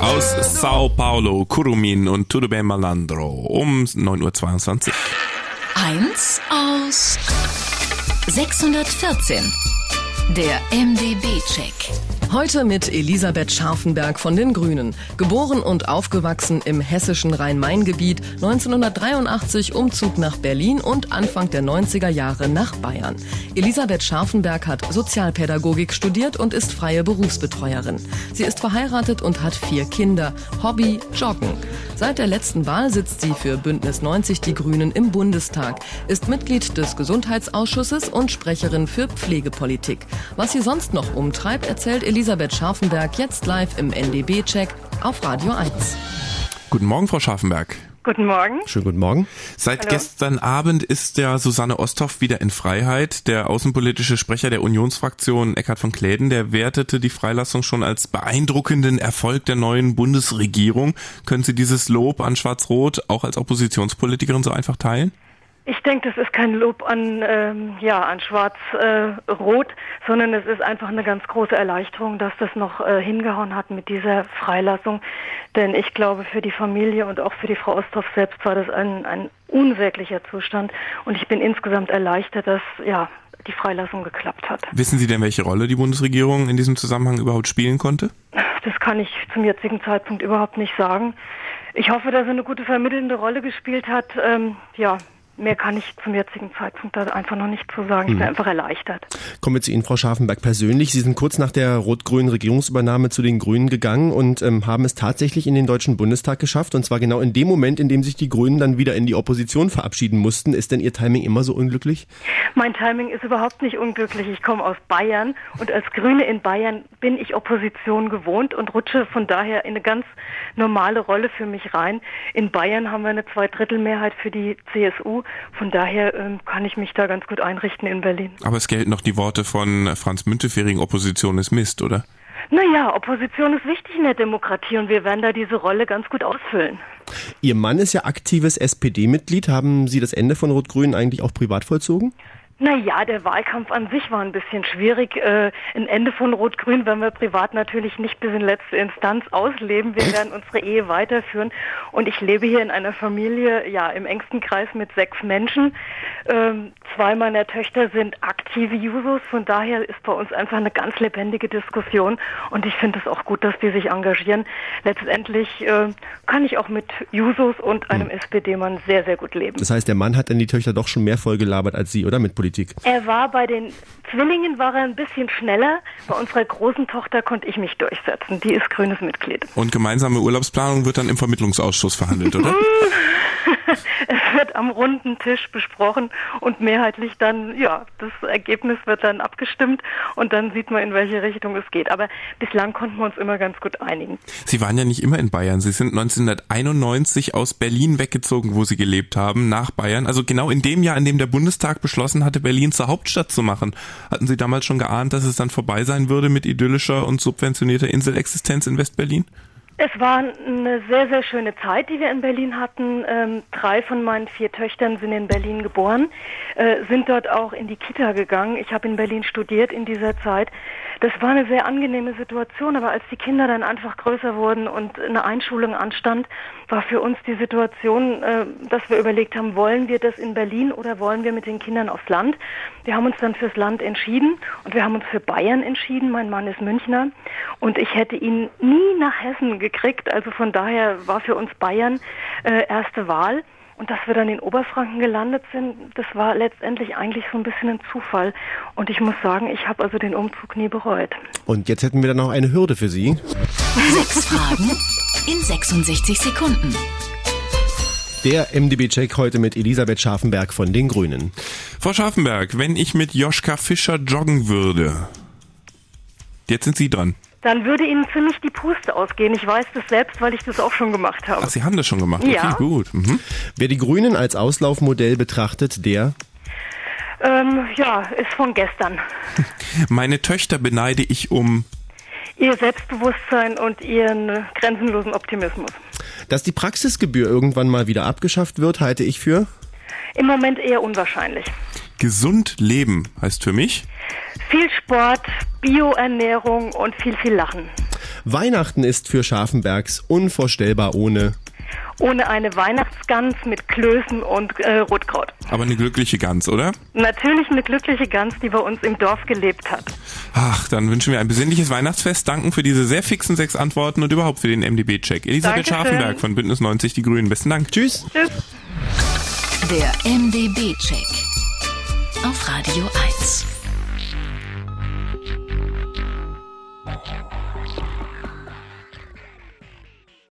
Aus Sao Paulo, Kurumin und Tudo Bem Malandro um 9.22 Uhr. 1 aus 614. Der MdB-Check. Heute mit Elisabeth Scharfenberg von den Grünen. Geboren und aufgewachsen im hessischen Rhein-Main-Gebiet, 1983 Umzug nach Berlin und Anfang der 90er Jahre nach Bayern. Elisabeth Scharfenberg hat Sozialpädagogik studiert und ist freie Berufsbetreuerin. Sie ist verheiratet und hat 4 Kinder. Hobby Joggen. Seit der letzten Wahl sitzt sie für Bündnis 90 Die Grünen im Bundestag, ist Mitglied des Gesundheitsausschusses und Sprecherin für Pflegepolitik. Was sie sonst noch umtreibt, erzählt Elisabeth Scharfenberg jetzt live im NdB-Check auf Radio 1. Guten Morgen, Frau Scharfenberg. Guten Morgen. Schönen guten Morgen. Seit gestern Abend ist der Susanne Osthoff wieder in Freiheit. Der außenpolitische Sprecher der Unionsfraktion, Eckhard von Kläden, der wertete die Freilassung schon als beeindruckenden Erfolg der neuen Bundesregierung. Können Sie dieses Lob an Schwarz-Rot auch als Oppositionspolitikerin so einfach teilen? Ich denke, das ist kein Lob an Schwarz-Rot, sondern es ist einfach eine ganz große Erleichterung, dass das noch hingehauen hat mit dieser Freilassung. Denn ich glaube, für die Familie und auch für die Frau Osthoff selbst war das ein unsäglicher Zustand. Und ich bin insgesamt erleichtert, dass die Freilassung geklappt hat. Wissen Sie denn, welche Rolle die Bundesregierung in diesem Zusammenhang überhaupt spielen konnte? Das kann ich zum jetzigen Zeitpunkt überhaupt nicht sagen. Ich hoffe, dass sie eine gute vermittelnde Rolle gespielt hat. Mehr kann ich zum jetzigen Zeitpunkt da einfach noch nicht zu sagen. Ich bin einfach erleichtert. Kommen wir zu Ihnen, Frau Scharfenberg, persönlich. Sie sind kurz nach der rot-grünen Regierungsübernahme zu den Grünen gegangen und haben es tatsächlich in den Deutschen Bundestag geschafft. Und zwar genau in dem Moment, in dem sich die Grünen dann wieder in die Opposition verabschieden mussten. Ist denn Ihr Timing immer so unglücklich? Mein Timing ist überhaupt nicht unglücklich. Ich komme aus Bayern und als Grüne in Bayern bin ich Opposition gewohnt und rutsche von daher in eine ganz normale Rolle für mich rein. In Bayern haben wir eine 2/3-Mehrheit für die CSU. Von daher kann ich mich da ganz gut einrichten in Berlin. Aber es gelten noch die Worte von Franz Müntefering, Opposition ist Mist, oder? Naja, Opposition ist wichtig in der Demokratie und wir werden da diese Rolle ganz gut ausfüllen. Ihr Mann ist ja aktives SPD-Mitglied. Haben Sie das Ende von Rot-Grün eigentlich auch privat vollzogen? Naja, der Wahlkampf an sich war ein bisschen schwierig. Ein Ende von Rot-Grün werden wir privat natürlich nicht bis in letzte Instanz ausleben. Wir werden unsere Ehe weiterführen. Und ich lebe hier in einer Familie, im engsten Kreis mit 6 Menschen. 2 meiner Töchter sind aktive Jusos. Von daher ist bei uns einfach eine ganz lebendige Diskussion. Und ich finde es auch gut, dass die sich engagieren. Letztendlich kann ich auch mit Jusos und einem SPD-Mann sehr, sehr gut leben. Das heißt, der Mann hat dann die Töchter doch schon mehr vollgelabert als Sie, oder? Mit Politik. Er war bei den Zwillingen ein bisschen schneller. Bei unserer großen Tochter konnte ich mich durchsetzen. Die ist grünes Mitglied. Und gemeinsame Urlaubsplanung wird dann im Vermittlungsausschuss verhandelt, oder? Es wird am runden Tisch besprochen und mehrheitlich dann, das Ergebnis wird dann abgestimmt und dann sieht man, in welche Richtung es geht. Aber bislang konnten wir uns immer ganz gut einigen. Sie waren ja nicht immer in Bayern. Sie sind 1991 aus Berlin weggezogen, wo Sie gelebt haben, nach Bayern. Also genau in dem Jahr, in dem der Bundestag beschlossen hatte, Berlin zur Hauptstadt zu machen. Hatten Sie damals schon geahnt, dass es dann vorbei sein würde mit idyllischer und subventionierter Inselexistenz in Westberlin? Es war eine sehr, sehr schöne Zeit, die wir in Berlin hatten. 3 von meinen 4 Töchtern sind in Berlin geboren, sind dort auch in die Kita gegangen. Ich habe in Berlin studiert in dieser Zeit. Das war eine sehr angenehme Situation, aber als die Kinder dann einfach größer wurden und eine Einschulung anstand, war für uns die Situation, dass wir überlegt haben, wollen wir das in Berlin oder wollen wir mit den Kindern aufs Land? Wir haben uns dann fürs Land entschieden und wir haben uns für Bayern entschieden. Mein Mann ist Münchner und ich hätte ihn nie nach Hessen gekriegt. Also von daher war für uns Bayern erste Wahl. Und dass wir dann in Oberfranken gelandet sind, das war letztendlich eigentlich so ein bisschen ein Zufall. Und ich muss sagen, ich habe also den Umzug nie bereut. Und jetzt hätten wir dann noch eine Hürde für Sie. 6 Fragen in 66 Sekunden. Der MdB-Check heute mit Elisabeth Scharfenberg von den Grünen. Frau Scharfenberg, wenn ich mit Joschka Fischer joggen würde, jetzt sind Sie dran. Dann würde Ihnen ziemlich die Puste ausgehen. Ich weiß das selbst, weil ich das auch schon gemacht habe. Ach, Sie haben das schon gemacht? Ja. Okay, gut. Wer die Grünen als Auslaufmodell betrachtet, der? Ist von gestern. Meine Töchter beneide ich um? Ihr Selbstbewusstsein und ihren grenzenlosen Optimismus. Dass die Praxisgebühr irgendwann mal wieder abgeschafft wird, halte ich für? Im Moment eher unwahrscheinlich. Gesund leben heißt für mich? Viel Sport, Bioernährung und viel Lachen. Weihnachten ist für Scharfenbergs unvorstellbar ohne eine Weihnachtsgans mit Klößen und Rotkraut. Aber eine glückliche Gans, oder? Natürlich eine glückliche Gans, die bei uns im Dorf gelebt hat. Ach, dann wünschen wir ein besinnliches Weihnachtsfest. Danken für diese sehr fixen 6 Antworten und überhaupt für den MdB-Check. Elisabeth Dankeschön. Scharfenberg von Bündnis 90 Die Grünen. Besten Dank. Tschüss. Tschüss. Der MdB-Check auf Radio 1.